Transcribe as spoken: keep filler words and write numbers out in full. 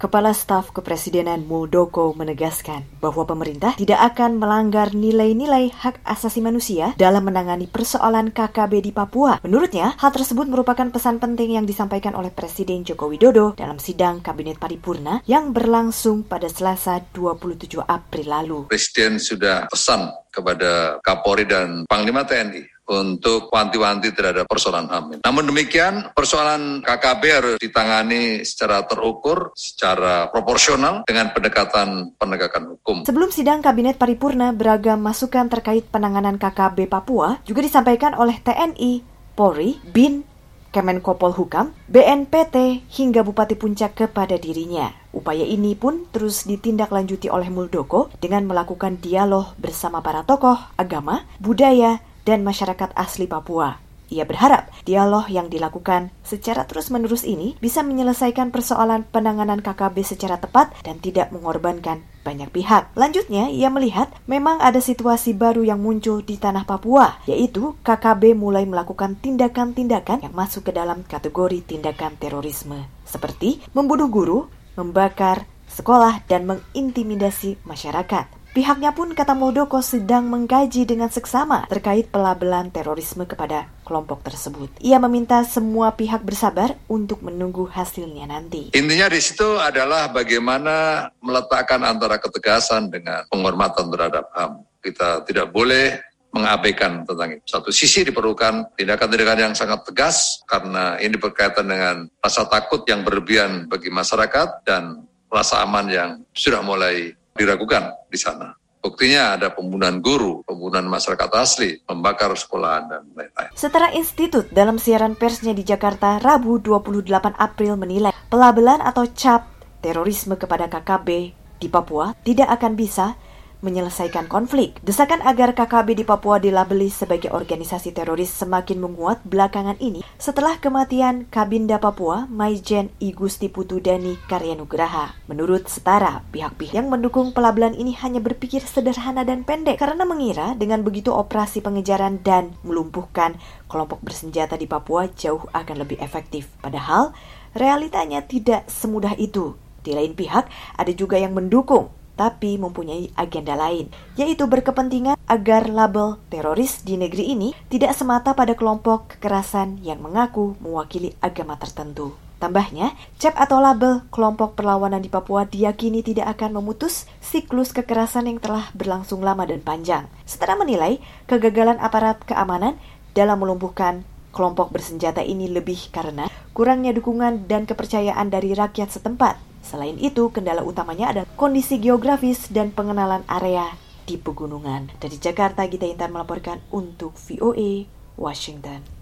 Kepala Staf Kepresidenan Muldoko menegaskan bahwa pemerintah tidak akan melanggar nilai-nilai hak asasi manusia dalam menangani persoalan K K B di Papua. Menurutnya, hal tersebut merupakan pesan penting yang disampaikan oleh Presiden Joko Widodo dalam sidang Kabinet Paripurna yang berlangsung pada Selasa dua puluh tujuh April lalu. Presiden sudah pesan kepada Kapolri dan Panglima T N I untuk wanti-wanti terhadap persoalan H A M. Namun demikian, persoalan K K B harus ditangani secara terukur, secara proporsional dengan pendekatan penegakan hukum. Sebelum sidang Kabinet Paripurna, beragam masukan terkait penanganan K K B Papua juga disampaikan oleh T N I, Polri, B I N, Kemenko Polhukam, B N P T, hingga Bupati Puncak kepada dirinya. Upaya ini pun terus ditindaklanjuti oleh Muldoko dengan melakukan dialog bersama para tokoh agama, budaya, dan masyarakat asli Papua. Ia berharap dialog yang dilakukan secara terus-menerus ini bisa menyelesaikan persoalan penanganan K K B secara tepat dan tidak mengorbankan banyak pihak. Lanjutnya, ia melihat memang ada situasi baru yang muncul di tanah Papua, yaitu K K B mulai melakukan tindakan-tindakan yang masuk ke dalam kategori tindakan terorisme, seperti membunuh guru, membakar sekolah, dan mengintimidasi masyarakat. Pihaknya pun, kata Muldoko, sedang mengkaji dengan seksama terkait pelabelan terorisme kepada kelompok tersebut. Ia meminta semua pihak bersabar untuk menunggu hasilnya nanti. Intinya di situ adalah bagaimana meletakkan antara ketegasan dengan penghormatan terhadap H A M. Kita tidak boleh mengabaikan tentang itu. Satu sisi diperlukan tindakan-tindakan yang sangat tegas karena ini berkaitan dengan rasa takut yang berlebihan bagi masyarakat dan rasa aman yang sudah mulai diragukan di sana. Buktinya ada pembunuhan guru, pembunuhan masyarakat asli, membakar sekolahan, dan lain-lain. Setara Institut dalam siaran persnya di Jakarta, Rabu dua puluh delapan April menilai pelabelan atau cap terorisme kepada K K B di Papua tidak akan bisa menyelesaikan konflik. Desakan agar K K B di Papua dilabeli sebagai organisasi teroris semakin menguat belakangan ini setelah kematian Kabinda Papua Maijen I Gusti Putu Dani Karyanugraha. Menurut Setara, pihak-pihak yang mendukung pelabelan ini hanya berpikir sederhana dan pendek karena mengira dengan begitu operasi pengejaran dan melumpuhkan kelompok bersenjata di Papua jauh akan lebih efektif. Padahal realitanya tidak semudah itu. Di lain pihak, ada juga yang mendukung tapi mempunyai agenda lain, yaitu berkepentingan agar label teroris di negeri ini tidak semata pada kelompok kekerasan yang mengaku mewakili agama tertentu. Tambahnya, cap atau label kelompok perlawanan di Papua diyakini tidak akan memutus siklus kekerasan yang telah berlangsung lama dan panjang. Setara menilai kegagalan aparat keamanan dalam melumpuhkan kelompok bersenjata ini lebih karena kurangnya dukungan dan kepercayaan dari rakyat setempat. Selain itu, kendala utamanya adalah kondisi geografis dan pengenalan area di pegunungan. Dari Jakarta, Gita Intan melaporkan untuk V O A Washington.